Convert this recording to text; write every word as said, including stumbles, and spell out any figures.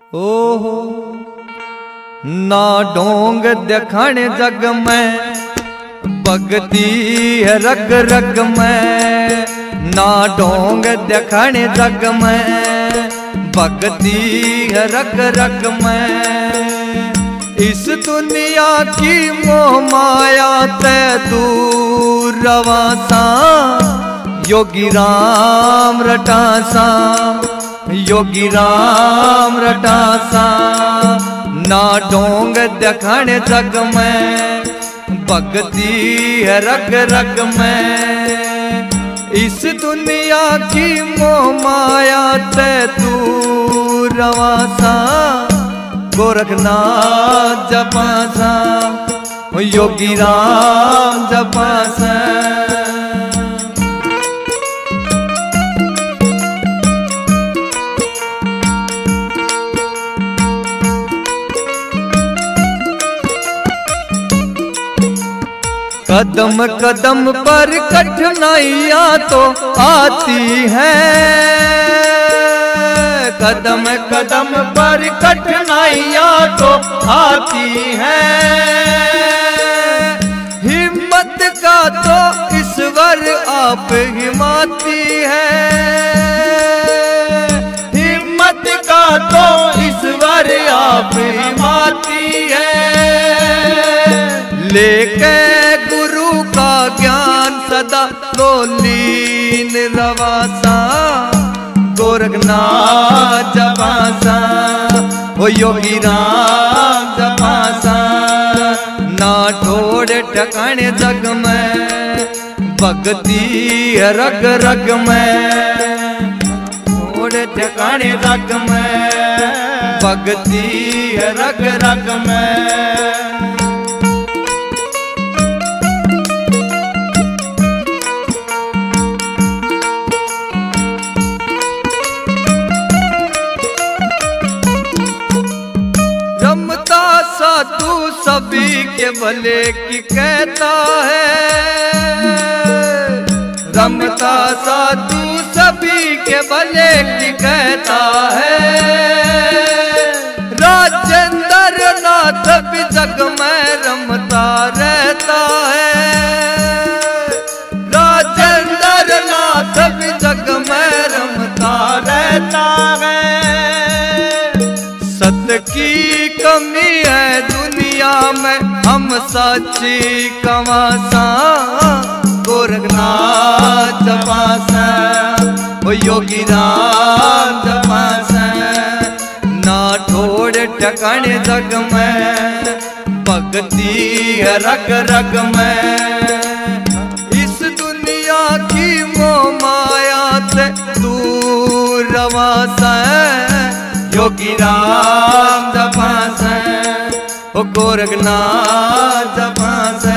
ओहो ना ढोंग देखण जग में भगती है रग रग में, ना ढोंग देखण जग में भगती है रग रग में। इस दुनिया की मोह माया ते दूर रवासा, योगी राम रटासा योगी राम रटासा। ना ढोंग देखण जग में भगती है रग रग में। इस दुनिया की मोह माया ते तू रवासा, गोरखनाथ जपासा योगी राम जपासा। कदम कदम पर कठिनाइयाँ तो आती हैं, कदम कदम पर कठिनाइयाँ तो आती हैं। हिम्मत का तो ईश्वर आप हिमाती है, हिम्मत का तो ईश्वर आप हिमाती है। लेके गुरु का ज्ञान सदा लोलीन रवासा, गोरखनाथ जपासा ओ योगी राम जपासा। ना ठोड़ ठकाने जग में भगती है रग रग में, ठोड़ ठकाने जग में भगती है रग रग में। रमता साधु सभी के भले की कहता है, रमता साधु सभी के भले की कहता है। राजेंद्र नाथ भी जग में रमता रहता है, राजेंद्र नाथ भी जग में रमता रहता है। सत्य की कमी है दुनिया में हम सच्ची कवासा, गोरखनाथ जपासा ओ योगी राम जपासा। ना ठोड़ ठकाने जग में भगती है रग रग में। इस दुनिया की मोह माया से दूर रवासा, योगी राम जपासा ओ गोरखनाथ जपासा।